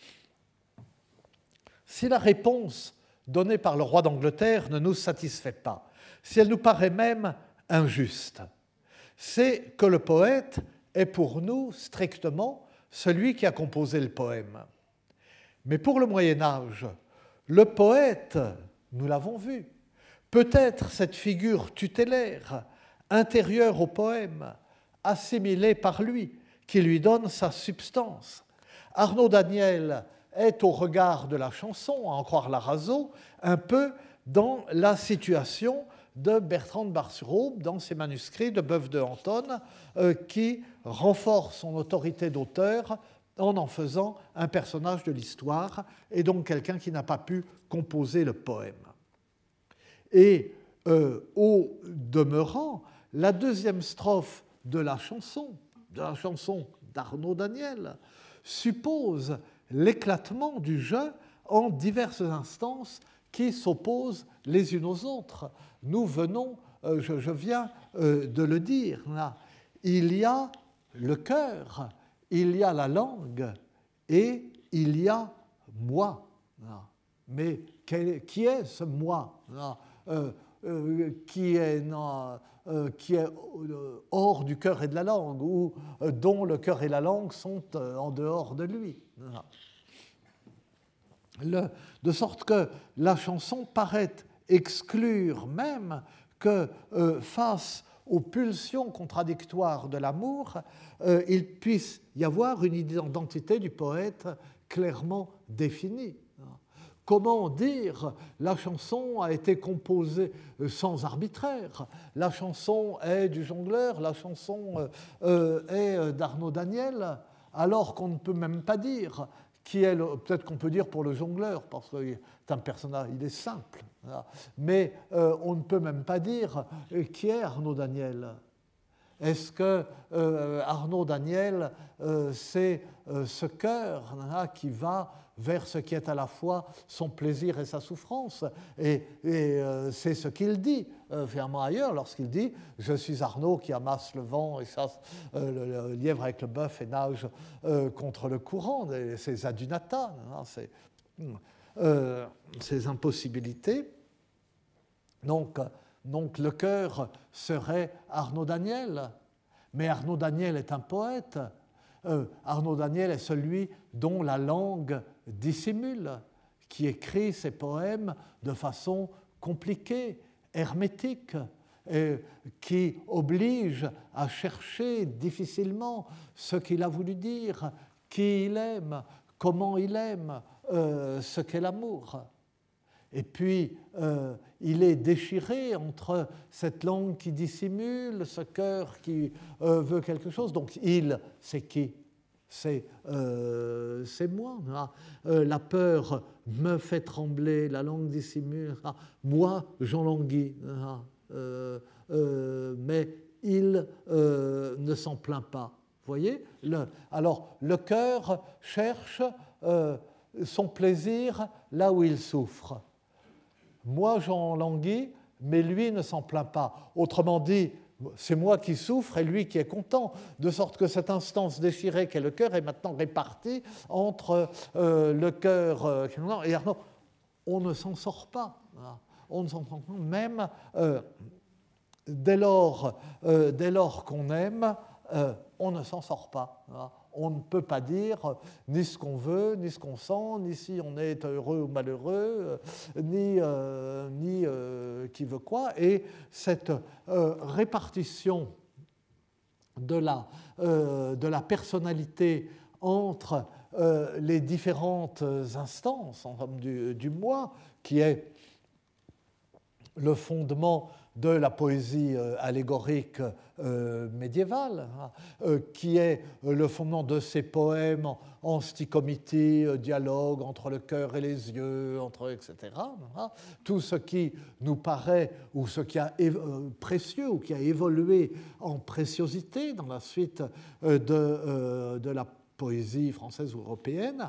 Si la réponse donnée par le roi d'Angleterre ne nous satisfait pas, si elle nous paraît même injuste, c'est que le poète est pour nous strictement celui qui a composé le poème. Mais pour le Moyen-Âge, le poète, nous l'avons vu, peut être cette figure tutélaire, intérieure au poème, assimilée par lui, qui lui donne sa substance. Arnaud Daniel est, au regard de la chanson, à en croire l'Arazo, un peu dans la situation de Bertrand de Bar-sur-Aube dans ses manuscrits de Beuve de Anton, euh, qui renforce son autorité d'auteur en en faisant un personnage de l'histoire et donc quelqu'un qui n'a pas pu composer le poème. Et euh, au demeurant, la deuxième strophe de la chanson, de la chanson d'Arnaud Daniel, suppose l'éclatement du jeu en diverses instances qui s'opposent les unes aux autres. Nous venons, euh, je, je viens euh, de le dire, là, il y a le cœur, il y a la langue et il y a moi. Là. Mais quel, qui est ce moi là, euh, euh, qui est, non, euh, qui est hors du cœur et de la langue, ou euh, dont le cœur et la langue sont euh, en dehors de lui. Là. Le, de sorte que la chanson paraît exclure même que euh, face aux pulsions contradictoires de l'amour, euh, il puisse y avoir une identité du poète clairement définie. Comment dire la chanson a été composée sans arbitraire, la chanson est du jongleur, la chanson euh, est d'Arnaud Daniel, alors qu'on ne peut même pas dire qui est le, peut-être qu'on peut dire pour le jongleur, parce qu'il est un personnage, il est simple, voilà. Mais euh, on ne peut même pas dire qui est Arnaud Daniel. Est-ce que euh, Arnaud Daniel, euh, c'est euh, ce cœur hein, qui va vers ce qui est à la fois son plaisir et sa souffrance. Et, et euh, c'est ce qu'il dit, euh, finalement ailleurs, lorsqu'il dit « Je suis Arnaud qui amasse le vent et chasse euh, le, le lièvre avec le bœuf et nage euh, contre le courant ». C'est Adunata, hein, c'est euh, ces impossibilités. Donc, donc le cœur serait Arnaud Daniel, mais Arnaud Daniel est un poète. Euh, Arnaud Daniel est celui dont la langue dissimule, qui écrit ses poèmes de façon compliquée, hermétique, et qui oblige à chercher difficilement ce qu'il a voulu dire, qui il aime, comment il aime, euh, ce qu'est l'amour. Et puis, euh, il est déchiré entre cette langue qui dissimule, ce cœur qui euh, veut quelque chose. Donc, il, c'est qui ? C'est euh, moi. Hein. Euh, la peur me fait trembler, la langue dissimule. Hein. Moi, j'en languis. Hein. Euh, euh, mais il euh, ne s'en plaint pas. Vous voyez ? le, Alors, le cœur cherche euh, son plaisir là où il souffre. Moi, j'en languis, mais lui ne s'en plaint pas. Autrement dit, c'est moi qui souffre et lui qui est content, de sorte que cette instance déchirée qu'est le cœur est maintenant répartie entre euh, le cœur euh, et Arnaud. On ne s'en sort pas. Voilà. On ne s'en sort pas, même euh, dès lors, euh, dès lors qu'on aime, euh, on ne s'en sort pas. Voilà. On ne peut pas dire ni ce qu'on veut, ni ce qu'on sent, ni si on est heureux ou malheureux, ni, euh, ni euh, qui veut quoi. Et cette euh, répartition de la, euh, de la personnalité entre euh, les différentes instances en somme, du, du moi, qui est le fondement de la poésie euh, allégorique euh, médiévale, hein, euh, qui est le fondement de ces poèmes en, en stichométie, euh, dialogue entre le cœur et les yeux, entre, et cetera. Hein, tout ce qui nous paraît, ou ce qui a euh, précieux, ou qui a évolué en préciosité dans la suite euh, de, euh, de la poésie française ou européenne,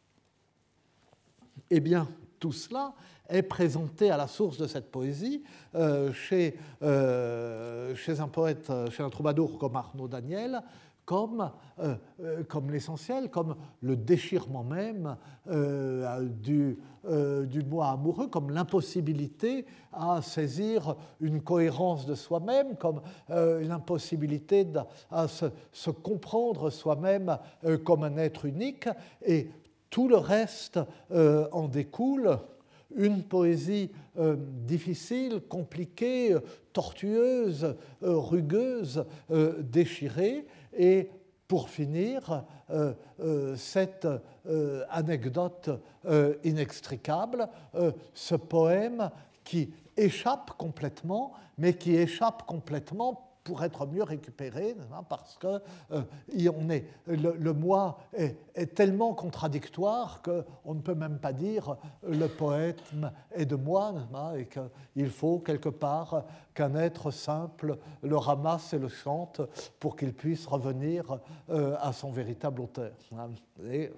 eh bien, tout cela est présenté à la source de cette poésie euh, chez, euh, chez un poète, chez un troubadour comme Arnaud Daniel, comme, euh, comme l'essentiel, comme le déchirement même euh, du, euh, du moi amoureux, comme l'impossibilité à saisir une cohérence de soi-même, comme euh, l'impossibilité de, à se, se comprendre soi-même euh, comme un être unique, et tout le reste euh, en découle. Une poésie euh, difficile, compliquée, tortueuse, euh, rugueuse, euh, déchirée. Et pour finir, euh, euh, cette euh, anecdote euh, inextricable, euh, ce poème qui échappe complètement, mais qui échappe complètement pour être mieux récupéré, hein, parce que euh, on est, le, le moi est, est tellement contradictoire qu'on ne peut même pas dire le poème est de moi, hein, et qu'il faut quelque part qu'un être simple le ramasse et le chante pour qu'il puisse revenir euh, à son véritable auteur. Hein, et,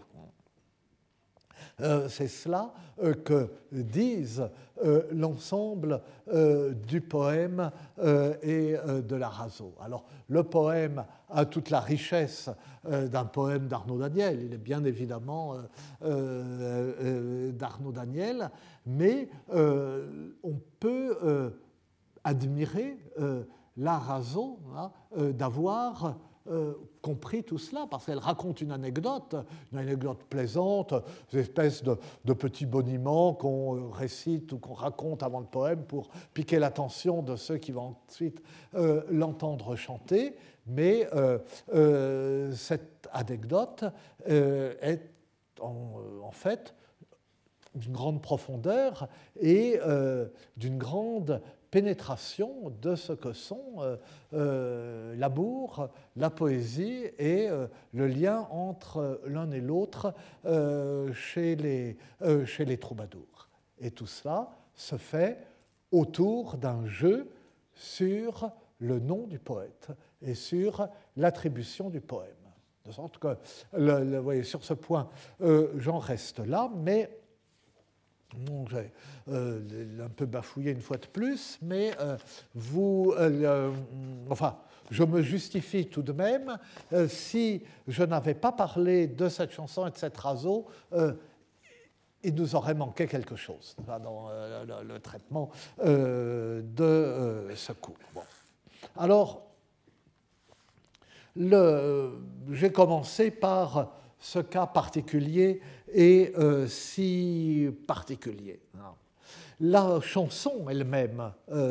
Euh, c'est cela euh, que disent euh, l'ensemble euh, du poème euh, et euh, de l'Arazo. Alors, le poème a toute la richesse euh, d'un poème d'Arnaud Daniel. Il est bien évidemment euh, euh, d'Arnaud Daniel, mais euh, on peut euh, admirer euh, l'Arazo hein, euh, d'avoir Euh, compris tout cela, parce qu'elle raconte une anecdote, une anecdote plaisante, une espèce de, de petit boniment qu'on récite ou qu'on raconte avant le poème pour piquer l'attention de ceux qui vont ensuite euh, l'entendre chanter, mais euh, euh, cette anecdote euh, est en, en fait d'une grande profondeur et euh, d'une grande pénétration de ce que sont euh, euh, l'amour, la poésie et euh, le lien entre l'un et l'autre euh, chez, les, euh, chez les troubadours. Et tout cela se fait autour d'un jeu sur le nom du poète et sur l'attribution du poème. De sorte que, le, le, vous voyez, sur ce point, euh, j'en reste là, mais bon, j'ai euh, un peu bafouillé une fois de plus, mais euh, vous, euh, enfin, je me justifie tout de même. Euh, si je n'avais pas parlé de cette chanson et de cette Arazo, euh, il nous aurait manqué quelque chose dans euh, le, le traitement euh, de euh, ce cours. Bon. Alors, le, j'ai commencé par ce cas particulier et euh, si particulier. La chanson elle-même,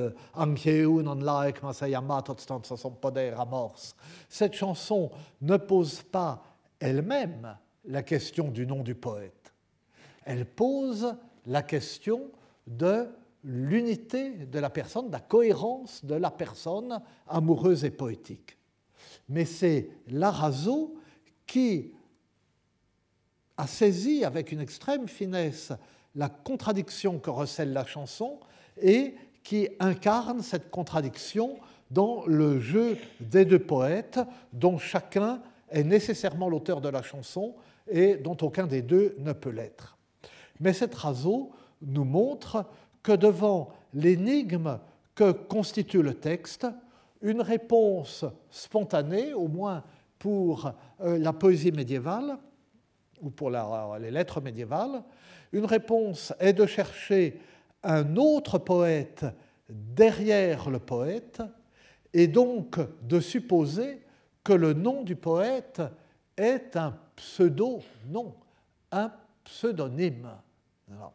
cette chanson ne pose pas elle-même la question du nom du poète. Elle pose la question de l'unité de la personne, de la cohérence de la personne amoureuse et poétique. Mais c'est l'Arazo qui a saisi avec une extrême finesse la contradiction que recèle la chanson et qui incarne cette contradiction dans le jeu des deux poètes, dont chacun est nécessairement l'auteur de la chanson et dont aucun des deux ne peut l'être. Mais cette Arazo nous montre que devant l'énigme que constitue le texte, une réponse spontanée, au moins pour euh, la poésie médiévale, ou pour la, les lettres médiévales. Une réponse est de chercher un autre poète derrière le poète, et donc de supposer que le nom du poète est un pseudo-nom, un pseudonyme. Alors,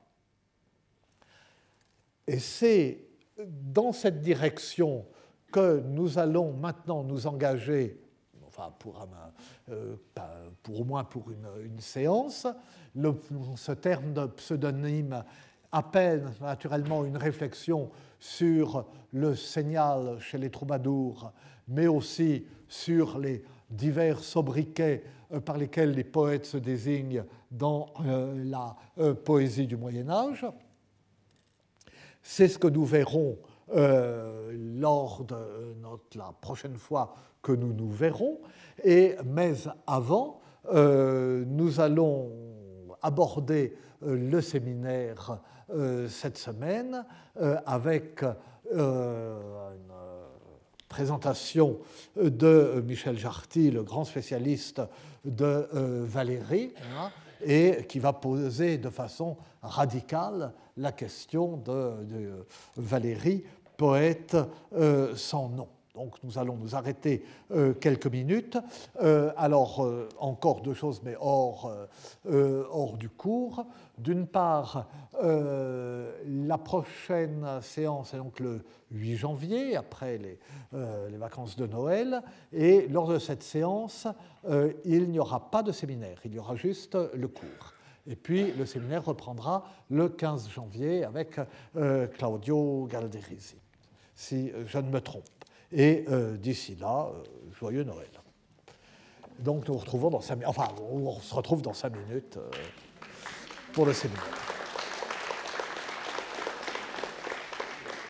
et c'est dans cette direction que nous allons maintenant nous engager, enfin pour, un, euh, pour au moins pour une, une séance. Le, ce terme de pseudonyme appelle naturellement une réflexion sur le signal chez les troubadours, mais aussi sur les divers sobriquets par lesquels les poètes se désignent dans euh, la euh, poésie du Moyen-Âge. C'est ce que nous verrons euh, lors de notre, la prochaine fois que nous nous verrons. Et, mais avant, euh, nous allons aborder euh, le séminaire euh, cette semaine euh, avec euh, une présentation de Michel Jarty, le grand spécialiste de euh, Valéry, hein, et qui va poser de façon radicale la question de, de Valéry, poète euh, sans nom. Donc nous allons nous arrêter euh, quelques minutes. Euh, alors, euh, encore deux choses, mais hors, euh, hors du cours. D'une part, euh, la prochaine séance est donc le huit janvier, après les, euh, les vacances de Noël. Et lors de cette séance, euh, il n'y aura pas de séminaire, il y aura juste le cours. Et puis le séminaire reprendra le quinze janvier avec euh, Claudio Galderisi, si je ne me trompe. Et euh, d'ici là, euh, joyeux Noël. Donc nous retrouvons dans cinq minutes, enfin on se retrouve dans cinq minutes euh, pour le séminaire.